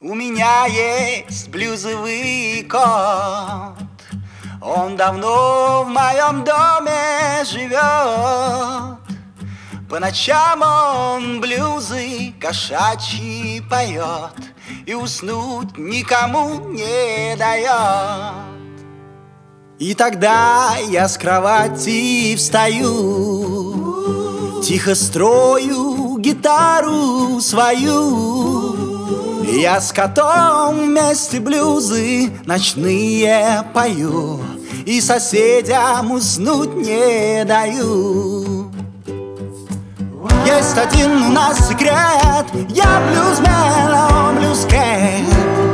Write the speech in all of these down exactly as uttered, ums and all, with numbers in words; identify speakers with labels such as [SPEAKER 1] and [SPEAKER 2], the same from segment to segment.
[SPEAKER 1] У меня есть блюзовый кот, он давно в моем доме живет. По ночам он блюзы кошачьи поет и уснуть никому не дает. И тогда я с кровати встаю, тихо строю гитару свою. Я с котом вместе блюзы ночные пою и соседям уснуть не даю. Есть один у нас секрет, я блюзмен, а он блюзкэт,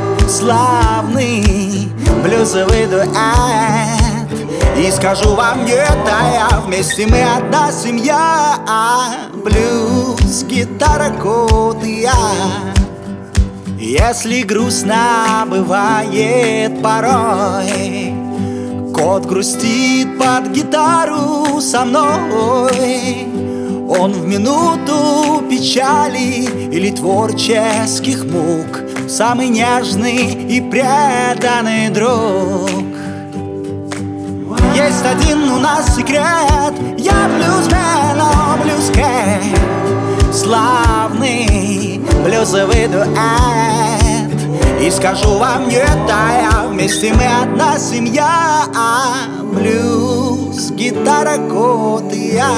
[SPEAKER 1] славный блюзовый дуэт. И скажу вам, нет, а я вместе мы одна семья. Блюз, гитара, кот и я. Если грустно бывает порой, кот грустит под гитару со мной. Он в минуту печали или творческих мук самый нежный и преданный друг. Есть один у нас секрет, я блюзмен, а он блюзкэт, славный блюзовый дуэт. И скажу вам, нет, а я вместе мы одна семья. Блюз, гитара, кот и я.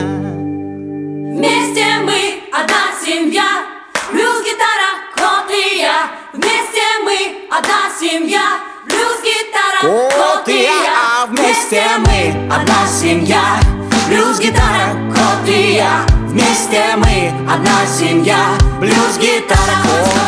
[SPEAKER 2] Вместе мы одна семья. Блюз, гитара, кот и я. Вместе мы одна семья. Блюз, гитара, кот и я.
[SPEAKER 1] Вместе мы одна семья.
[SPEAKER 2] Блюз, гитара, кот и я.
[SPEAKER 1] Вместе мы одна семья. Блюз, гитара, кот